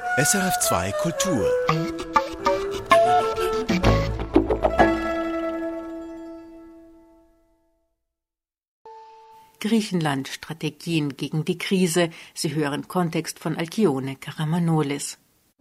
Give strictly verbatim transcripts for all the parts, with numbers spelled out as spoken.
S R F zwei Kultur. Griechenland, Strategien gegen die Krise. Sie hören Kontext von Alkyone Karamanolis.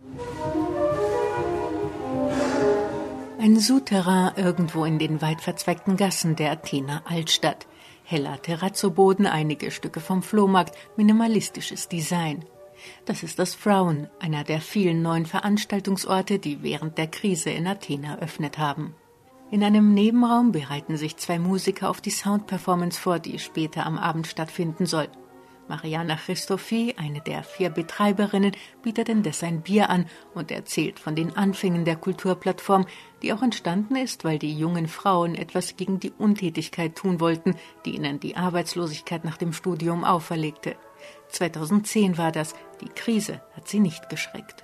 Ein Souterrain irgendwo in den weit verzweigten Gassen der Athener Altstadt. Heller Terrazzoboden, einige Stücke vom Flohmarkt, minimalistisches Design. Das ist das Frown, einer der vielen neuen Veranstaltungsorte, die während der Krise in Athen eröffnet haben. In einem Nebenraum bereiten sich zwei Musiker auf die Soundperformance vor, die später am Abend stattfinden soll. Mariana Christofi, eine der vier Betreiberinnen, bietet indes ein Bier an und erzählt von den Anfängen der Kulturplattform, die auch entstanden ist, weil die jungen Frauen etwas gegen die Untätigkeit tun wollten, die ihnen die Arbeitslosigkeit nach dem Studium auferlegte. zweitausendzehn war das. Die Krise hat sie nicht geschreckt.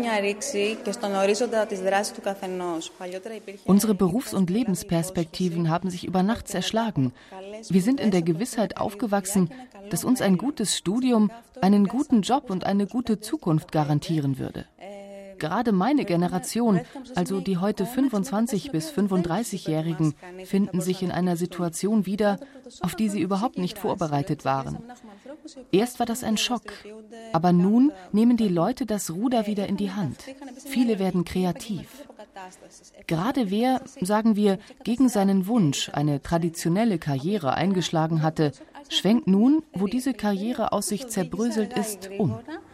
Unsere Berufs- und Lebensperspektiven haben sich über Nacht zerschlagen. Wir sind in der Gewissheit aufgewachsen, dass uns ein gutes Studium einen guten Job und eine gute Zukunft garantieren würde. Gerade meine Generation, also die heute fünfundzwanzig- bis fünfunddreißigjährigen, finden sich in einer Situation wieder, auf die sie überhaupt nicht vorbereitet waren. Erst war das ein Schock, aber nun nehmen die Leute das Ruder wieder in die Hand. Viele werden kreativ. Gerade wer, sagen wir, gegen seinen Wunsch eine traditionelle Karriere eingeschlagen hatte, schwenkt nun, wo diese Karriereaussicht zerbröselt ist, um.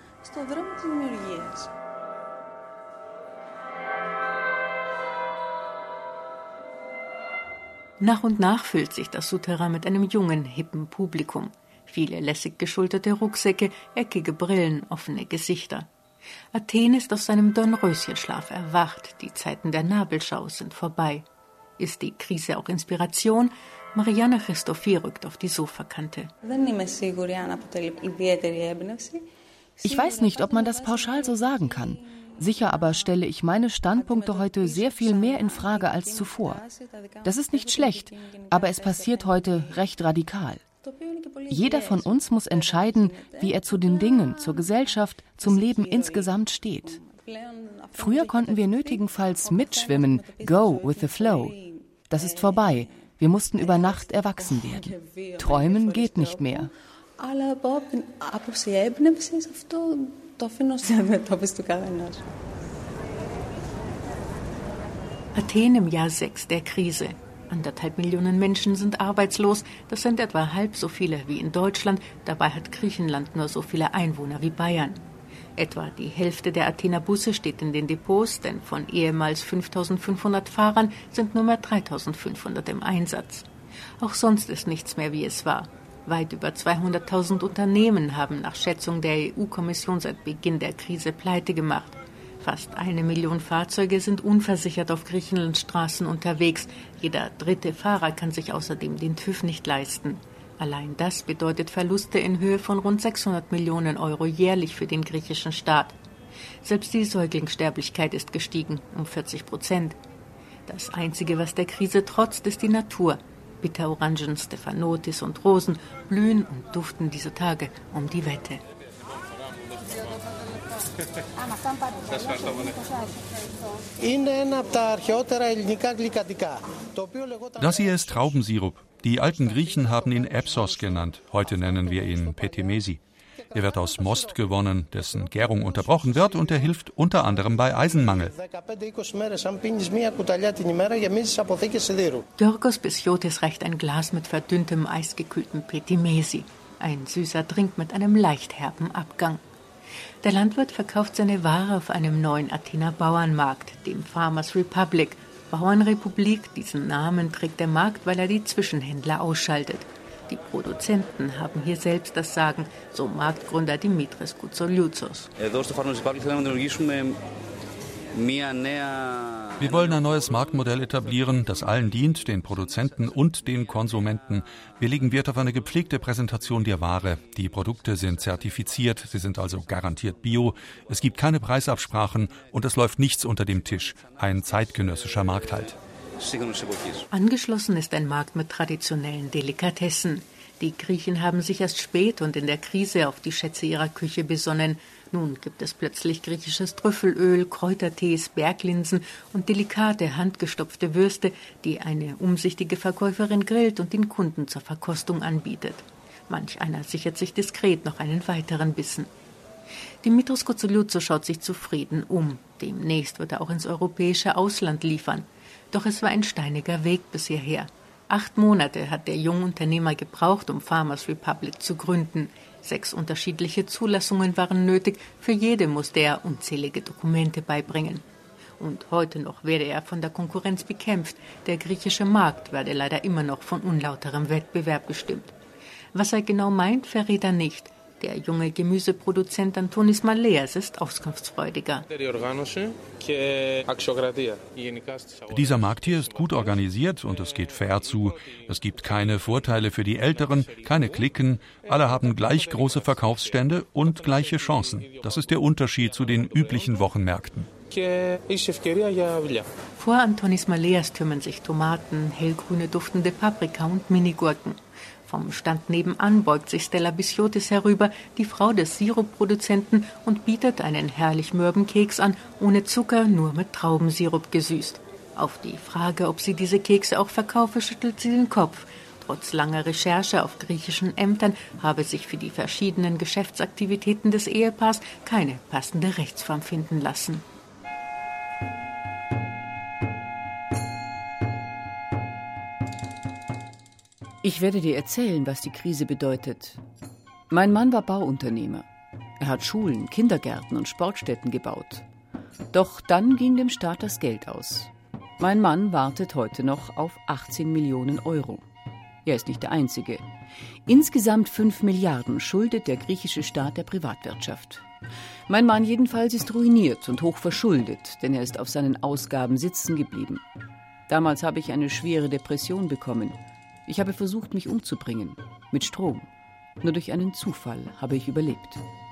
Nach und nach füllt sich das Souterrain mit einem jungen, hippen Publikum. Viele lässig geschulterte Rucksäcke, eckige Brillen, offene Gesichter. Athen ist aus seinem Dornröschenschlaf erwacht. Die Zeiten der Nabelschau sind vorbei. Ist die Krise auch Inspiration? Mariana Christofi rückt auf die Sofakante. Ich weiß nicht, ob man das pauschal so sagen kann. Sicher aber stelle ich meine Standpunkte heute sehr viel mehr in Frage als zuvor. Das ist nicht schlecht, aber es passiert heute recht radikal. Jeder von uns muss entscheiden, wie er zu den Dingen, zur Gesellschaft, zum Leben insgesamt steht. Früher konnten wir nötigenfalls mitschwimmen, go with the flow. Das ist vorbei. Wir mussten über Nacht erwachsen werden. Träumen geht nicht mehr. Athen im Jahr sechs der Krise. Anderthalb Millionen Menschen sind arbeitslos. Das sind etwa halb so viele wie in Deutschland. Dabei hat Griechenland nur so viele Einwohner wie Bayern. Etwa die Hälfte der Athener Busse steht in den Depots, denn von ehemals fünftausendfünfhundert Fahrern sind nur mehr dreitausendfünfhundert im Einsatz. Auch sonst ist nichts mehr, wie es war. Weit über zweihunderttausend Unternehmen haben nach Schätzung der E U-Kommission seit Beginn der Krise pleite gemacht. Fast eine Million Fahrzeuge sind unversichert auf Griechenlands Straßen unterwegs. Jeder dritte Fahrer kann sich außerdem den TÜV nicht leisten. Allein das bedeutet Verluste in Höhe von rund sechshundert Millionen Euro jährlich für den griechischen Staat. Selbst die Säuglingssterblichkeit ist gestiegen, um vierzig Prozent. Das Einzige, was der Krise trotzt, ist die Natur. Bitterorangen, Stephanotis und Rosen blühen und duften diese Tage um die Wette. Das hier ist Traubensirup. Die alten Griechen haben ihn Epsos genannt. Heute nennen wir ihn Petimesi. Er wird aus Most gewonnen, dessen Gärung unterbrochen wird, und er hilft unter anderem bei Eisenmangel. Georgos Bischiotis reicht ein Glas mit verdünntem, eisgekühltem Petimesi. Ein süßer Drink mit einem leicht herben Abgang. Der Landwirt verkauft seine Ware auf einem neuen Athener Bauernmarkt, dem Farmers Republic. Bauernrepublik, diesen Namen trägt der Markt, weil er die Zwischenhändler ausschaltet. Die Produzenten haben hier selbst das Sagen, so Marktgründer Dimitris Koutsolioutzos. Wir wollen ein neues Marktmodell etablieren, das allen dient, den Produzenten und den Konsumenten. Wir legen Wert auf eine gepflegte Präsentation der Ware. Die Produkte sind zertifiziert, sie sind also garantiert bio. Es gibt keine Preisabsprachen und es läuft nichts unter dem Tisch. Ein zeitgenössischer Markt halt. Angeschlossen ist ein Markt mit traditionellen Delikatessen. Die Griechen haben sich erst spät und in der Krise auf die Schätze ihrer Küche besonnen. Nun gibt es plötzlich griechisches Trüffelöl, Kräutertees, Berglinsen und delikate, handgestopfte Würste, die eine umsichtige Verkäuferin grillt und den Kunden zur Verkostung anbietet. Manch einer sichert sich diskret noch einen weiteren Bissen. Dimitris Kotsoulioutsou schaut sich zufrieden um. Demnächst wird er auch ins europäische Ausland liefern. Doch es war ein steiniger Weg bis hierher. Acht Monate hat der Jungunternehmer gebraucht, um Farmers Republic zu gründen. Sechs unterschiedliche Zulassungen waren nötig. Für jede musste er unzählige Dokumente beibringen. Und heute noch werde er von der Konkurrenz bekämpft. Der griechische Markt werde leider immer noch von unlauterem Wettbewerb bestimmt. Was er genau meint, verrät er nicht. Der junge Gemüseproduzent Antonis Maleas ist auskunftsfreudiger. Dieser Markt hier ist gut organisiert und es geht fair zu. Es gibt keine Vorteile für die Älteren, keine Cliquen. Alle haben gleich große Verkaufsstände und gleiche Chancen. Das ist der Unterschied zu den üblichen Wochenmärkten. Vor Antonis Maleas türmen sich Tomaten, hellgrüne duftende Paprika und Minigurken. Vom Stand nebenan beugt sich Stella Bischiotis herüber, die Frau des Sirupproduzenten, und bietet einen herrlich mürben Keks an, ohne Zucker, nur mit Traubensirup gesüßt. Auf die Frage, ob sie diese Kekse auch verkaufe, schüttelt sie den Kopf. Trotz langer Recherche auf griechischen Ämtern habe sich für die verschiedenen Geschäftsaktivitäten des Ehepaars keine passende Rechtsform finden lassen. Ich werde dir erzählen, was die Krise bedeutet. Mein Mann war Bauunternehmer. Er hat Schulen, Kindergärten und Sportstätten gebaut. Doch dann ging dem Staat das Geld aus. Mein Mann wartet heute noch auf achtzehn Millionen Euro. Er ist nicht der Einzige. Insgesamt fünf Milliarden schuldet der griechische Staat der Privatwirtschaft. Mein Mann jedenfalls ist ruiniert und hoch verschuldet, denn er ist auf seinen Ausgaben sitzen geblieben. Damals habe ich eine schwere Depression bekommen. Ich habe versucht, mich umzubringen. Mit Strom. Nur durch einen Zufall habe ich überlebt.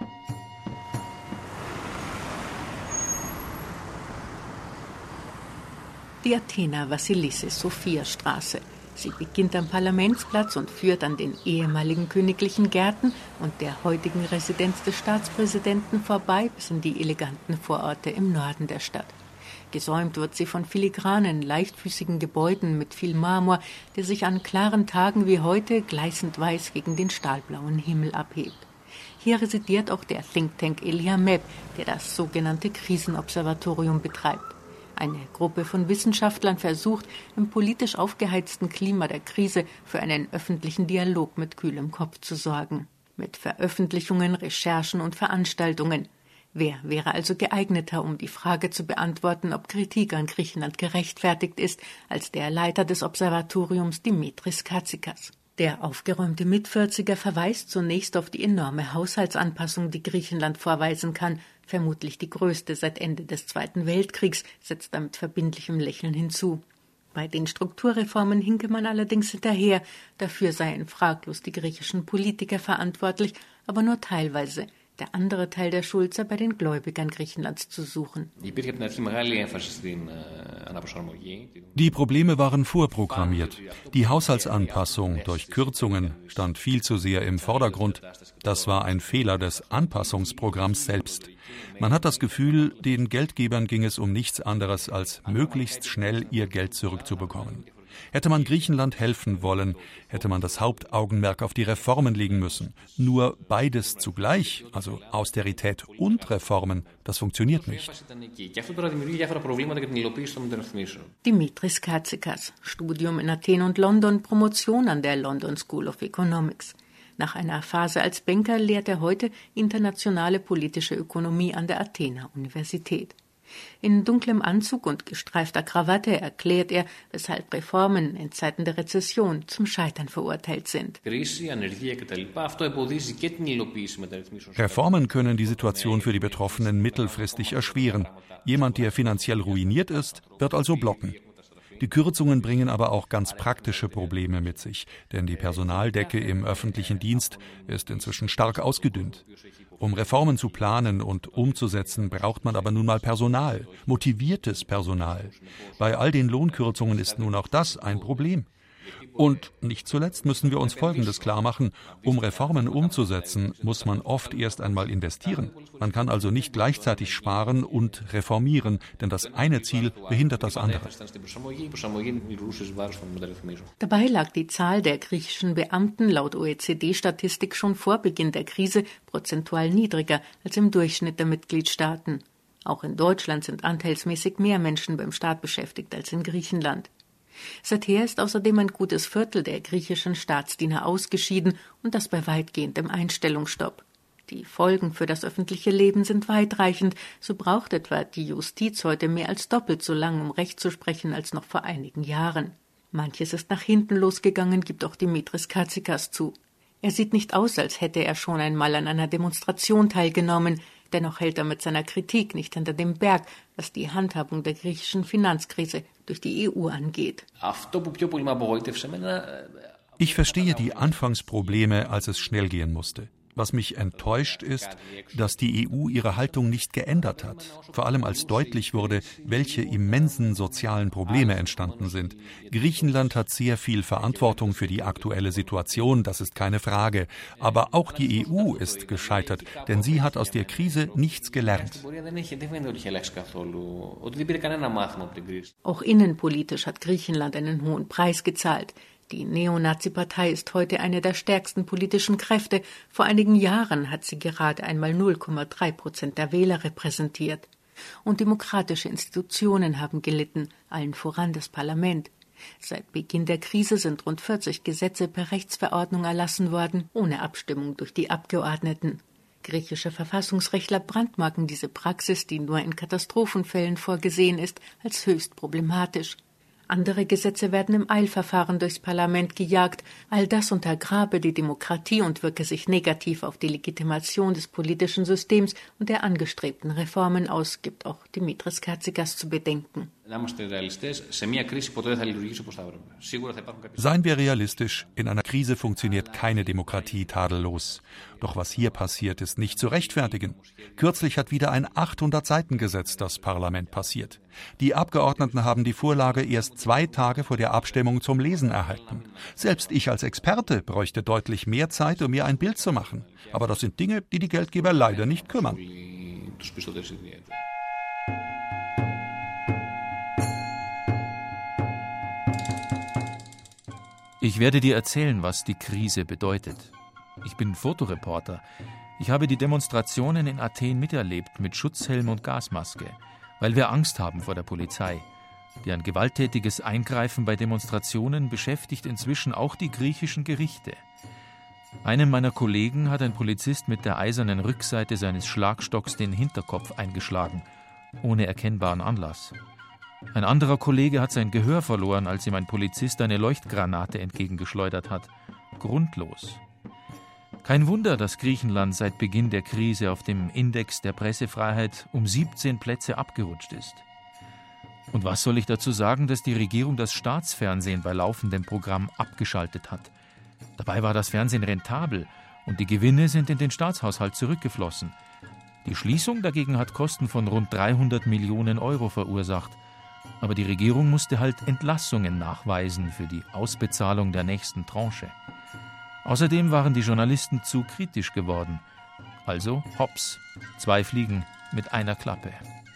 Die Athener Vassilissis-Sophia-Straße. Sie beginnt am Parlamentsplatz und führt an den ehemaligen königlichen Gärten und der heutigen Residenz des Staatspräsidenten vorbei bis in die eleganten Vororte im Norden der Stadt. Gesäumt wird sie von filigranen, leichtfüßigen Gebäuden mit viel Marmor, der sich an klaren Tagen wie heute gleißend weiß gegen den stahlblauen Himmel abhebt. Hier residiert auch der Think Tank Eliameb, der das sogenannte Krisenobservatorium betreibt. Eine Gruppe von Wissenschaftlern versucht, im politisch aufgeheizten Klima der Krise für einen öffentlichen Dialog mit kühlem Kopf zu sorgen. Mit Veröffentlichungen, Recherchen und Veranstaltungen. Wer wäre also geeigneter, um die Frage zu beantworten, ob Kritik an Griechenland gerechtfertigt ist, als der Leiter des Observatoriums Dimitris Katzikas? Der aufgeräumte Mitvierziger verweist zunächst auf die enorme Haushaltsanpassung, die Griechenland vorweisen kann, vermutlich die größte seit Ende des Zweiten Weltkriegs, setzt er mit verbindlichem Lächeln hinzu. Bei den Strukturreformen hinke man allerdings hinterher, dafür seien fraglos die griechischen Politiker verantwortlich, aber nur teilweise. Der andere Teil der Schuld sei bei den Gläubigern Griechenlands zu suchen. Die Probleme waren vorprogrammiert. Die Haushaltsanpassung durch Kürzungen stand viel zu sehr im Vordergrund. Das war ein Fehler des Anpassungsprogramms selbst. Man hat das Gefühl, den Geldgebern ging es um nichts anderes, als möglichst schnell ihr Geld zurückzubekommen. Hätte man Griechenland helfen wollen, hätte man das Hauptaugenmerk auf die Reformen legen müssen. Nur beides zugleich, also Austerität und Reformen, das funktioniert nicht. Dimitris Katzikas, Studium in Athen und London, Promotion an der London School of Economics. Nach einer Phase als Banker lehrt er heute internationale politische Ökonomie an der Athener Universität. In dunklem Anzug und gestreifter Krawatte erklärt er, weshalb Reformen in Zeiten der Rezession zum Scheitern verurteilt sind. Reformen können die Situation für die Betroffenen mittelfristig erschweren. Jemand, der finanziell ruiniert ist, wird also blocken. Die Kürzungen bringen aber auch ganz praktische Probleme mit sich, denn die Personaldecke im öffentlichen Dienst ist inzwischen stark ausgedünnt. Um Reformen zu planen und umzusetzen, braucht man aber nun mal Personal, motiviertes Personal. Bei all den Lohnkürzungen ist nun auch das ein Problem. Und nicht zuletzt müssen wir uns Folgendes klarmachen: Um Reformen umzusetzen, muss man oft erst einmal investieren. Man kann also nicht gleichzeitig sparen und reformieren, denn das eine Ziel behindert das andere. Dabei lag die Zahl der griechischen Beamten laut O E C D-Statistik schon vor Beginn der Krise prozentual niedriger als im Durchschnitt der Mitgliedstaaten. Auch in Deutschland sind anteilsmäßig mehr Menschen beim Staat beschäftigt als in Griechenland. Seither ist außerdem ein gutes Viertel der griechischen Staatsdiener ausgeschieden und das bei weitgehendem Einstellungsstopp. Die Folgen für das öffentliche Leben sind weitreichend. So braucht etwa die Justiz heute mehr als doppelt so lang, um Recht zu sprechen, als noch vor einigen Jahren. Manches ist nach hinten losgegangen, gibt auch Dimitris Katzikas zu. Er sieht nicht aus, als hätte er schon einmal an einer Demonstration teilgenommen. Dennoch hält er mit seiner Kritik nicht hinter dem Berg, was die Handhabung der griechischen Finanzkrise durch die E U angeht. Ich verstehe die Anfangsprobleme, als es schnell gehen musste. Was mich enttäuscht ist, dass die E U ihre Haltung nicht geändert hat. Vor allem als deutlich wurde, welche immensen sozialen Probleme entstanden sind. Griechenland hat sehr viel Verantwortung für die aktuelle Situation, das ist keine Frage. Aber auch die E U ist gescheitert, denn sie hat aus der Krise nichts gelernt. Auch innenpolitisch hat Griechenland einen hohen Preis gezahlt. Die Neonazi-Partei ist heute eine der stärksten politischen Kräfte. Vor einigen Jahren hat sie gerade einmal null Komma drei Prozent der Wähler repräsentiert. Und demokratische Institutionen haben gelitten, allen voran das Parlament. Seit Beginn der Krise sind rund vierzig Gesetze per Rechtsverordnung erlassen worden, ohne Abstimmung durch die Abgeordneten. Griechische Verfassungsrechtler brandmarken diese Praxis, die nur in Katastrophenfällen vorgesehen ist, als höchst problematisch. Andere Gesetze werden im Eilverfahren durchs Parlament gejagt. All das untergrabe die Demokratie und wirke sich negativ auf die Legitimation des politischen Systems und der angestrebten Reformen aus, gibt auch Dimitris Katzikas zu bedenken. Seien wir realistisch, in einer Krise funktioniert keine Demokratie tadellos. Doch was hier passiert, ist nicht zu rechtfertigen. Kürzlich hat wieder ein achthundert-Seiten-Gesetz das Parlament passiert. Die Abgeordneten haben die Vorlage erst zwei Tage vor der Abstimmung zum Lesen erhalten. Selbst ich als Experte bräuchte deutlich mehr Zeit, um mir ein Bild zu machen. Aber das sind Dinge, die die Geldgeber leider nicht kümmern. Ich werde dir erzählen, was die Krise bedeutet. Ich bin Fotoreporter. Ich habe die Demonstrationen in Athen miterlebt mit Schutzhelm und Gasmaske, weil wir Angst haben vor der Polizei. Deren gewalttätiges Eingreifen bei Demonstrationen beschäftigt inzwischen auch die griechischen Gerichte. Einem meiner Kollegen hat ein Polizist mit der eisernen Rückseite seines Schlagstocks den Hinterkopf eingeschlagen, ohne erkennbaren Anlass. Ein anderer Kollege hat sein Gehör verloren, als ihm ein Polizist eine Leuchtgranate entgegengeschleudert hat. Grundlos. Kein Wunder, dass Griechenland seit Beginn der Krise auf dem Index der Pressefreiheit um siebzehn Plätze abgerutscht ist. Und was soll ich dazu sagen, dass die Regierung das Staatsfernsehen bei laufendem Programm abgeschaltet hat? Dabei war das Fernsehen rentabel und die Gewinne sind in den Staatshaushalt zurückgeflossen. Die Schließung dagegen hat Kosten von rund dreihundert Millionen Euro verursacht. Aber die Regierung musste halt Entlassungen nachweisen für die Ausbezahlung der nächsten Tranche. Außerdem waren die Journalisten zu kritisch geworden. Also hops, zwei Fliegen mit einer Klappe.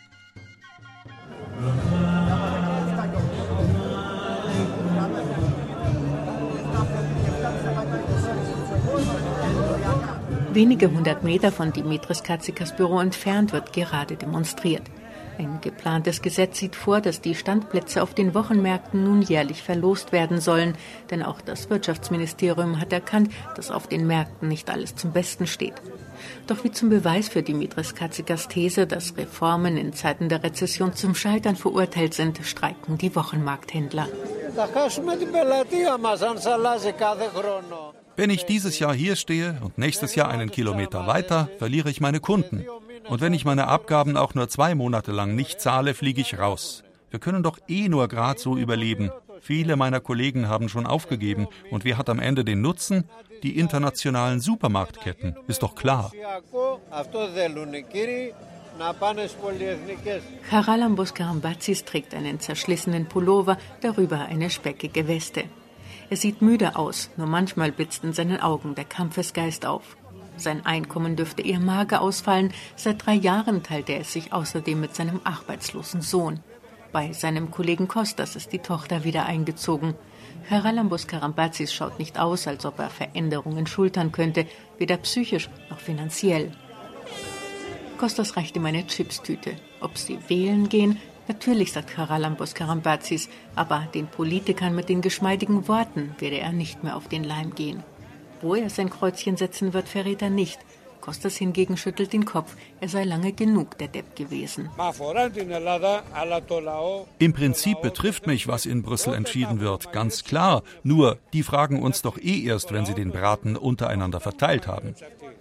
Wenige hundert Meter von Dimitris Katzikas Büro entfernt wird gerade demonstriert. Ein geplantes Gesetz sieht vor, dass die Standplätze auf den Wochenmärkten nun jährlich verlost werden sollen. Denn auch das Wirtschaftsministerium hat erkannt, dass auf den Märkten nicht alles zum Besten steht. Doch wie zum Beweis für Dimitris Katzikas These, dass Reformen in Zeiten der Rezession zum Scheitern verurteilt sind, streiken die Wochenmarkthändler. Wenn ich dieses Jahr hier stehe und nächstes Jahr einen Kilometer weiter, verliere ich meine Kunden. Und wenn ich meine Abgaben auch nur zwei Monate lang nicht zahle, fliege ich raus. Wir können doch eh nur gerade so überleben. Viele meiner Kollegen haben schon aufgegeben. Und wer hat am Ende den Nutzen? Die internationalen Supermarktketten, ist doch klar. Charalambos Karambatzis trägt einen zerschlissenen Pullover, darüber eine speckige Weste. Er sieht müde aus, nur manchmal blitzt in seinen Augen der Kampfesgeist auf. Sein Einkommen dürfte eher mager ausfallen. Seit drei Jahren teilt er es sich außerdem mit seinem arbeitslosen Sohn. Bei seinem Kollegen Kostas ist die Tochter wieder eingezogen. Charalambos Karambazis schaut nicht aus, als ob er Veränderungen schultern könnte, weder psychisch noch finanziell. Kostas reicht ihm eine Chipstüte. Ob sie wählen gehen? Natürlich, sagt Charalambos Karambazis, aber den Politikern mit den geschmeidigen Worten werde er nicht mehr auf den Leim gehen. Wo er sein Kreuzchen setzen wird, verrät er nicht. Kostas hingegen schüttelt den Kopf, er sei lange genug der Depp gewesen. Im Prinzip betrifft mich, was in Brüssel entschieden wird, ganz klar. Nur, die fragen uns doch eh erst, wenn sie den Braten untereinander verteilt haben.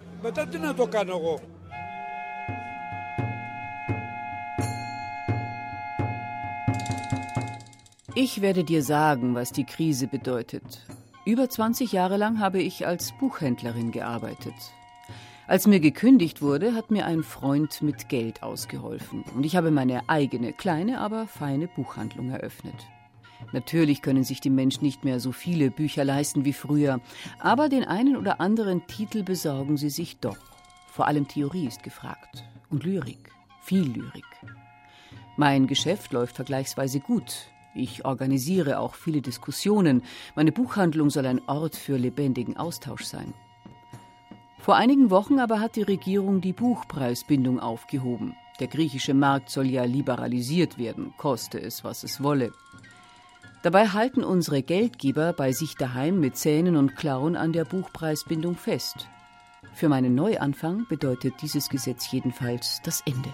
Ich werde dir sagen, was die Krise bedeutet. Über zwanzig Jahre lang habe ich als Buchhändlerin gearbeitet. Als mir gekündigt wurde, hat mir ein Freund mit Geld ausgeholfen. Und ich habe meine eigene, kleine, aber feine Buchhandlung eröffnet. Natürlich können sich die Menschen nicht mehr so viele Bücher leisten wie früher, aber den einen oder anderen Titel besorgen sie sich doch. Vor allem Theorie ist gefragt. Und Lyrik. Viel Lyrik. Mein Geschäft läuft vergleichsweise gut. Ich organisiere auch viele Diskussionen. Meine Buchhandlung soll ein Ort für lebendigen Austausch sein. Vor einigen Wochen aber hat die Regierung die Buchpreisbindung aufgehoben. Der griechische Markt soll ja liberalisiert werden, koste es, was es wolle. Dabei halten unsere Geldgeber bei sich daheim mit Zähnen und Klauen an der Buchpreisbindung fest. Für meinen Neuanfang bedeutet dieses Gesetz jedenfalls das Ende.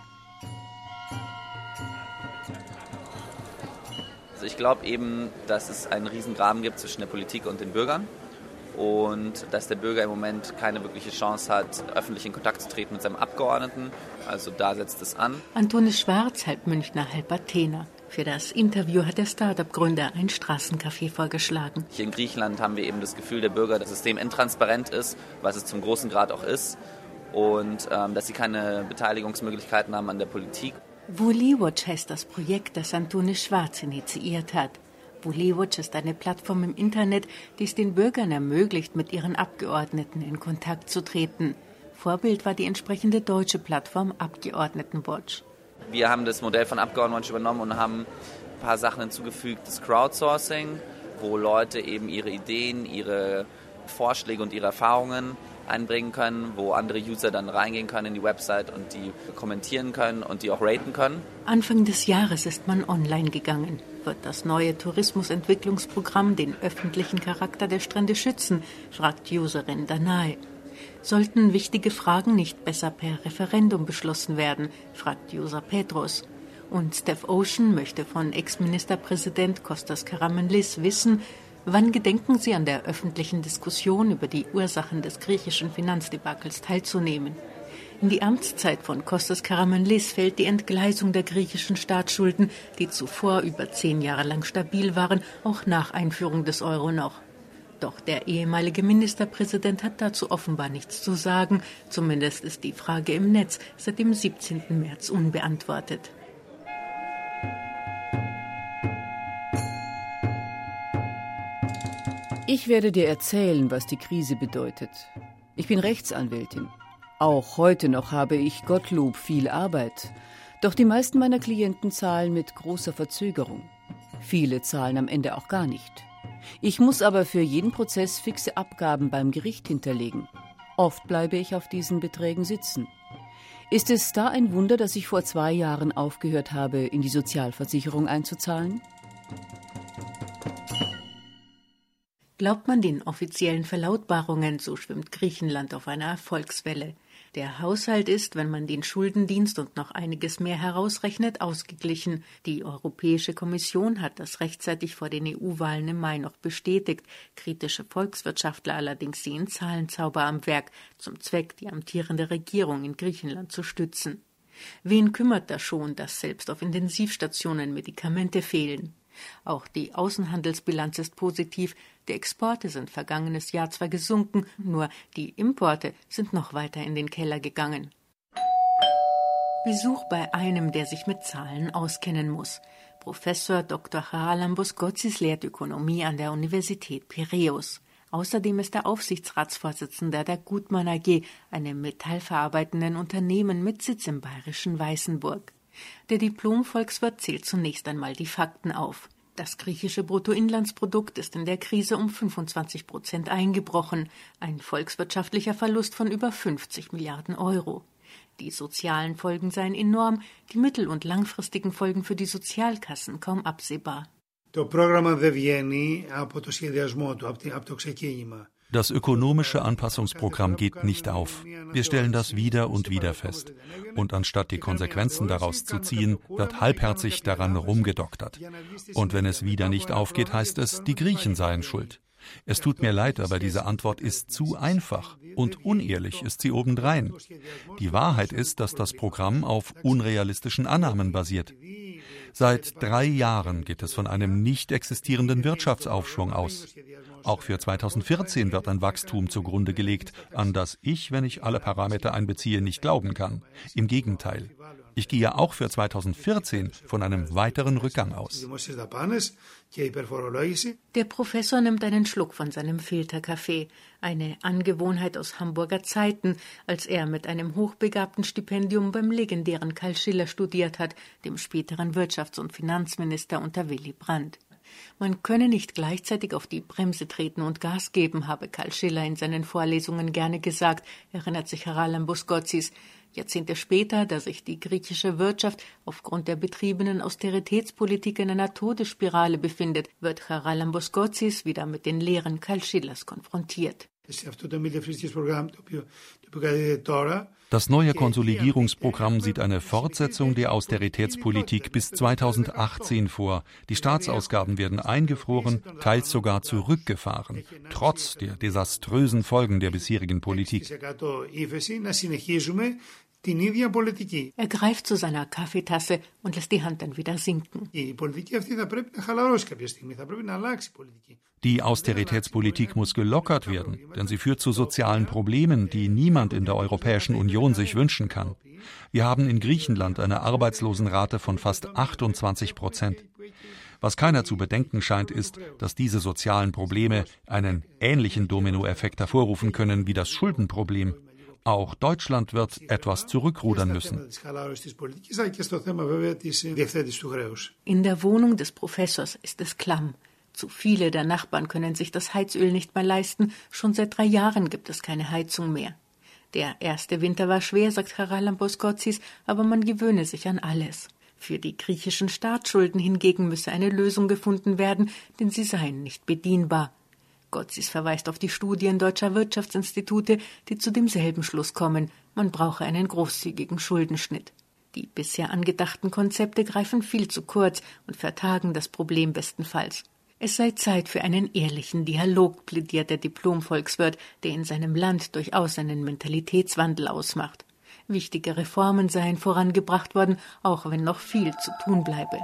Also ich glaube eben, dass es einen Riesengraben gibt zwischen der Politik und den Bürgern und dass der Bürger im Moment keine wirkliche Chance hat, öffentlich in Kontakt zu treten mit seinem Abgeordneten. Also da setzt es an. Antonis Schwarz, halb Münchner, halb Athener. Für das Interview hat der Start-up-Gründer ein Straßencafé vorgeschlagen. Hier in Griechenland haben wir eben das Gefühl der Bürger, dass das System intransparent ist, was es zum großen Grad auch ist, und ähm, dass sie keine Beteiligungsmöglichkeiten haben an der Politik. Vuliwatch heißt das Projekt, das Antonis Schwarz initiiert hat. Vuliwatch ist eine Plattform im Internet, die es den Bürgern ermöglicht, mit ihren Abgeordneten in Kontakt zu treten. Vorbild war die entsprechende deutsche Plattform Abgeordnetenwatch. Wir haben das Modell von Abgeordnetenwatch übernommen und haben ein paar Sachen hinzugefügt. Das Crowdsourcing, wo Leute eben ihre Ideen, ihre Vorschläge und ihre Erfahrungen einbringen können, wo andere User dann reingehen können in die Website und die kommentieren können und die auch raten können. Anfang des Jahres ist man online gegangen. Wird das neue Tourismusentwicklungsprogramm den öffentlichen Charakter der Strände schützen, fragt Userin Danae. Sollten wichtige Fragen nicht besser per Referendum beschlossen werden, fragt User Petros. Und Steph Ocean möchte von Ex-Ministerpräsident Kostas Karamanlis wissen, wann gedenken Sie an der öffentlichen Diskussion über die Ursachen des griechischen Finanzdebakels teilzunehmen? In die Amtszeit von Kostas Karamanlis fällt die Entgleisung der griechischen Staatsschulden, die zuvor über zehn Jahre lang stabil waren, auch nach Einführung des Euro noch. Doch der ehemalige Ministerpräsident hat dazu offenbar nichts zu sagen. Zumindest ist die Frage im Netz seit dem siebzehnten März unbeantwortet. Ich werde dir erzählen, was die Krise bedeutet. Ich bin Rechtsanwältin. Auch heute noch habe ich Gottlob viel Arbeit. Doch die meisten meiner Klienten zahlen mit großer Verzögerung. Viele zahlen am Ende auch gar nicht. Ich muss aber für jeden Prozess fixe Abgaben beim Gericht hinterlegen. Oft bleibe ich auf diesen Beträgen sitzen. Ist es da ein Wunder, dass ich vor zwei Jahren aufgehört habe, in die Sozialversicherung einzuzahlen? Glaubt man den offiziellen Verlautbarungen, so schwimmt Griechenland auf einer Erfolgswelle. Der Haushalt ist, wenn man den Schuldendienst und noch einiges mehr herausrechnet, ausgeglichen. Die Europäische Kommission hat das rechtzeitig vor den E U-Wahlen im Mai noch bestätigt. Kritische Volkswirtschaftler allerdings sehen Zahlenzauber am Werk, zum Zweck, die amtierende Regierung in Griechenland zu stützen. Wen kümmert das schon, dass selbst auf Intensivstationen Medikamente fehlen? Auch die Außenhandelsbilanz ist positiv. Die Exporte sind vergangenes Jahr zwar gesunken, nur die Importe sind noch weiter in den Keller gegangen. Besuch bei einem, der sich mit Zahlen auskennen muss. Professor Doktor Charalambos Gotzis lehrt Ökonomie an der Universität Piräus. Außerdem ist er Aufsichtsratsvorsitzender der Gutmann A G, einem metallverarbeitenden Unternehmen mit Sitz im bayerischen Weißenburg. Der Diplom-Volkswirt zählt zunächst einmal die Fakten auf. Das griechische Bruttoinlandsprodukt ist in der Krise um fünfundzwanzig Prozent eingebrochen, ein volkswirtschaftlicher Verlust von über fünfzig Milliarden Euro. Die sozialen Folgen seien enorm, die mittel- und langfristigen Folgen für die Sozialkassen kaum absehbar. Das ökonomische Anpassungsprogramm geht nicht auf. Wir stellen das wieder und wieder fest. Und anstatt die Konsequenzen daraus zu ziehen, wird halbherzig daran rumgedoktert. Und wenn es wieder nicht aufgeht, heißt es, die Griechen seien schuld. Es tut mir leid, aber diese Antwort ist zu einfach und unehrlich ist sie obendrein. Die Wahrheit ist, dass das Programm auf unrealistischen Annahmen basiert. Seit drei Jahren geht es von einem nicht existierenden Wirtschaftsaufschwung aus. Auch für zweitausendvierzehn wird ein Wachstum zugrunde gelegt, an das ich, wenn ich alle Parameter einbeziehe, nicht glauben kann. Im Gegenteil. Ich gehe auch für zweitausendvierzehn von einem weiteren Rückgang aus. Der Professor nimmt einen Schluck von seinem Filterkaffee, eine Angewohnheit aus Hamburger Zeiten, als er mit einem hochbegabten Stipendium beim legendären Karl Schiller studiert hat, dem späteren Wirtschafts- und Finanzminister unter Willy Brandt. Man könne nicht gleichzeitig auf die Bremse treten und Gas geben, habe Karl Schiller in seinen Vorlesungen gerne gesagt, erinnert sich Charalambos Gotzis. Jahrzehnte später, da sich die griechische Wirtschaft aufgrund der betriebenen Austeritätspolitik in einer Todesspirale befindet, wird Charalambos Gotzis wieder mit den Lehren Karl Schillers konfrontiert. Das neue Konsolidierungsprogramm sieht eine Fortsetzung der Austeritätspolitik bis zweitausendachtzehn vor. Die Staatsausgaben werden eingefroren, teils sogar zurückgefahren, trotz der desaströsen Folgen der bisherigen Politik. Er greift zu seiner Kaffeetasse und lässt die Hand dann wieder sinken. Die Austeritätspolitik muss gelockert werden, denn sie führt zu sozialen Problemen, die niemand in der Europäischen Union sich wünschen kann. Wir haben in Griechenland eine Arbeitslosenrate von fast achtundzwanzig Prozent. Was keiner zu bedenken scheint, ist, dass diese sozialen Probleme einen ähnlichen Dominoeffekt hervorrufen können wie das Schuldenproblem. Auch Deutschland wird etwas zurückrudern müssen. In der Wohnung des Professors ist es klamm. Zu viele der Nachbarn können sich das Heizöl nicht mehr leisten. Schon seit drei Jahren gibt es keine Heizung mehr. Der erste Winter war schwer, sagt Charalambos Gotzis, aber man gewöhne sich an alles. Für die griechischen Staatsschulden hingegen müsse eine Lösung gefunden werden, denn sie seien nicht bedienbar. Gotzis verweist auf die Studien deutscher Wirtschaftsinstitute, die zu demselben Schluss kommen, man brauche einen großzügigen Schuldenschnitt. Die bisher angedachten Konzepte greifen viel zu kurz und vertagen das Problem bestenfalls. Es sei Zeit für einen ehrlichen Dialog, plädiert der Diplom-Volkswirt, der in seinem Land durchaus einen Mentalitätswandel ausmacht. Wichtige Reformen seien vorangebracht worden, auch wenn noch viel zu tun bleibe.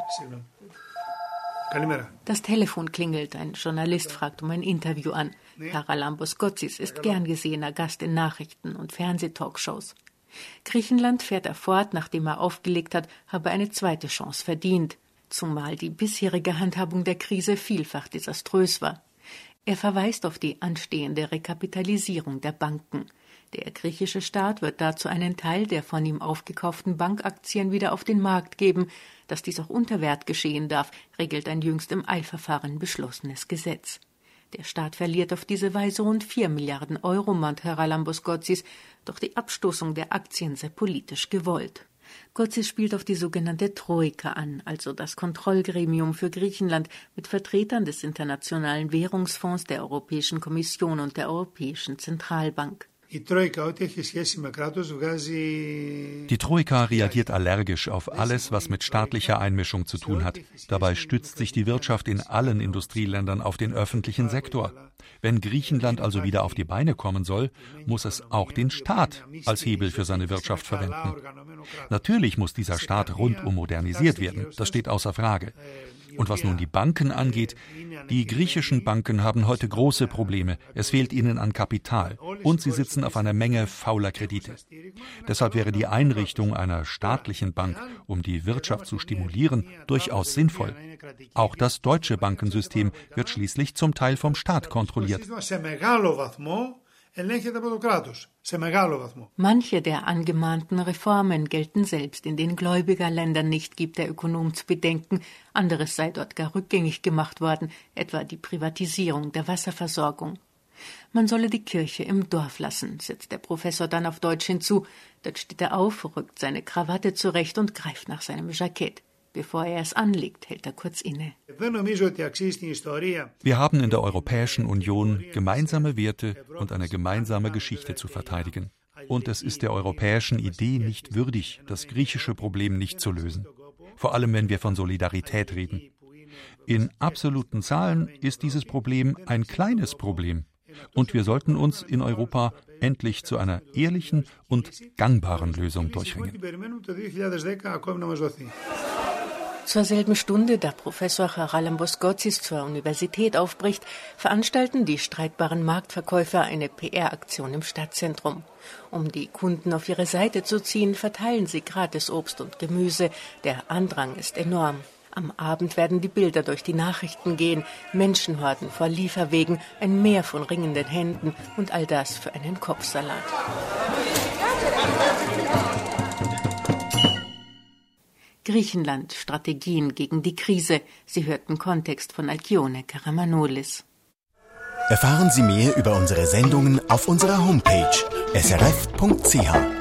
Das Telefon klingelt, ein Journalist fragt um ein Interview an. Charalambos Gotzis ist gern gesehener Gast in Nachrichten- und Fernsehtalkshows. Griechenland, fährt er fort, nachdem er aufgelegt hat, habe eine zweite Chance verdient, zumal die bisherige Handhabung der Krise vielfach desaströs war. Er verweist auf die anstehende Rekapitalisierung der Banken. Der griechische Staat wird dazu einen Teil der von ihm aufgekauften Bankaktien wieder auf den Markt geben. Dass dies auch unter Wert geschehen darf, regelt ein jüngst im Eilverfahren beschlossenes Gesetz. Der Staat verliert auf diese Weise rund vier Milliarden Euro, mahnt Charalambos Gotzis, doch die Abstoßung der Aktien sei politisch gewollt. Gotzis spielt auf die sogenannte Troika an, also das Kontrollgremium für Griechenland mit Vertretern des Internationalen Währungsfonds, der Europäischen Kommission und der Europäischen Zentralbank. Die Troika reagiert allergisch auf alles, was mit staatlicher Einmischung zu tun hat. Dabei stützt sich die Wirtschaft in allen Industrieländern auf den öffentlichen Sektor. Wenn Griechenland also wieder auf die Beine kommen soll, muss es auch den Staat als Hebel für seine Wirtschaft verwenden. Natürlich muss dieser Staat rundum modernisiert werden, das steht außer Frage. Und was nun die Banken angeht, die griechischen Banken haben heute große Probleme. Es fehlt ihnen an Kapital und sie sitzen auf einer Menge fauler Kredite. Deshalb wäre die Einrichtung einer staatlichen Bank, um die Wirtschaft zu stimulieren, durchaus sinnvoll. Auch das deutsche Bankensystem wird schließlich zum Teil vom Staat kontrolliert. Manche der angemahnten Reformen gelten selbst in den Gläubigerländern nicht, gibt der Ökonom zu bedenken. Anderes sei dort gar rückgängig gemacht worden, etwa die Privatisierung der Wasserversorgung. Man solle die Kirche im Dorf lassen, setzt der Professor dann auf Deutsch hinzu. Dort steht er auf, rückt seine Krawatte zurecht und greift nach seinem Jackett. Bevor er es anlegt, hält er kurz inne. Wir haben in der Europäischen Union gemeinsame Werte und eine gemeinsame Geschichte zu verteidigen. Und es ist der europäischen Idee nicht würdig, das griechische Problem nicht zu lösen. Vor allem, wenn wir von Solidarität reden. In absoluten Zahlen ist dieses Problem ein kleines Problem. Und wir sollten uns in Europa endlich zu einer ehrlichen und gangbaren Lösung durchringen. Zur selben Stunde, da Professor Charalambos Gotsis zur Universität aufbricht, veranstalten die streitbaren Marktverkäufer eine P R-Aktion im Stadtzentrum. Um die Kunden auf ihre Seite zu ziehen, verteilen sie gratis Obst und Gemüse. Der Andrang ist enorm. Am Abend werden die Bilder durch die Nachrichten gehen. Menschenhorden vor Lieferwegen, ein Meer von ringenden Händen und all das für einen Kopfsalat. Griechenland, Strategien gegen die Krise. Sie hörten Kontext von Alkyone Karamanoulis. Erfahren Sie mehr über unsere Sendungen auf unserer Homepage s r f punkt c h.